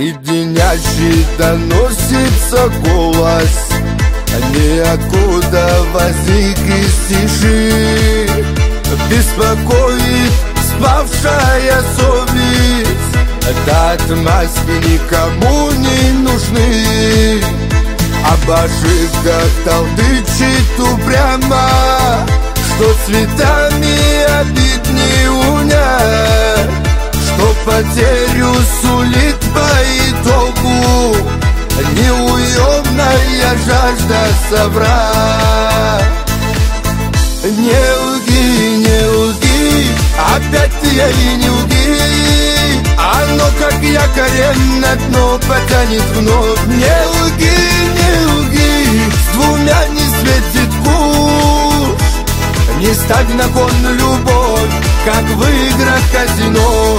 Леденящий доносится голос, ниоткуда возник из тиши. Беспокоит спавшая совесть, да отмазки никому не нужны. Об ошибках толдычит упрямо, что цветами обид не унять, что потерю сулит по итогу неуемная жажда соврать. Не лги, не лги, опять ты ей не лги, оно как якорь на дно потянет вновь. Не лги, не лги, с двумя не светит куш. Не ставь на кон любовь, как в играх казино.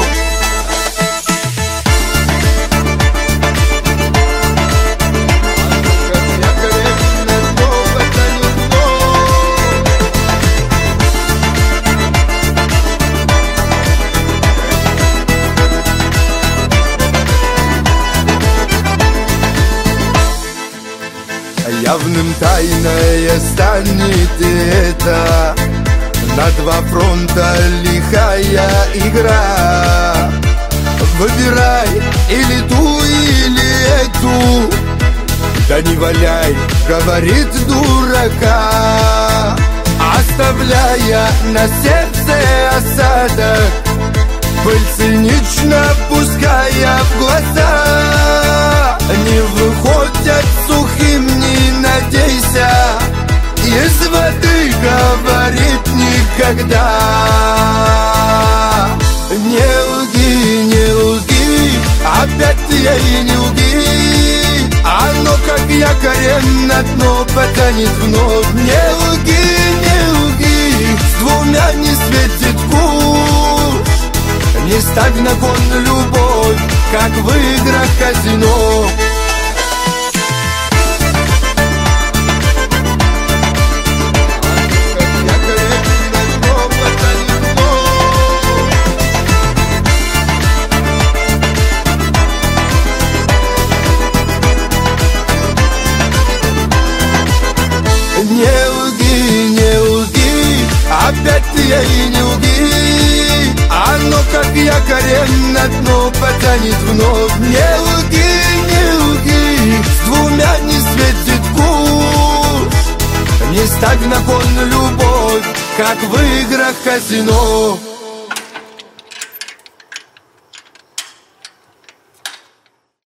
Явным тайное станет это, на два фронта лихая игра. Выбирай или ту, или эту, да не валяй, говорит дурака, оставляя на сердце осадок, пыль цинично пуская в глаза. Не выходят сухим, не надейся, из воды говорит никогда. Не лги, не лги, опять ты ей не лги, оно как якорь на дно потянет вновь. Не лги, не лги, с двумя не светит куш. Не ставь на кон любовь, как в играх казино. Не лги, не лги, опять ты ей не лги, оно как якорь на дно потянет вновь. Не лги, не лги, с двумя не светит куш. Не ставь на кон любовь, как в играх казино.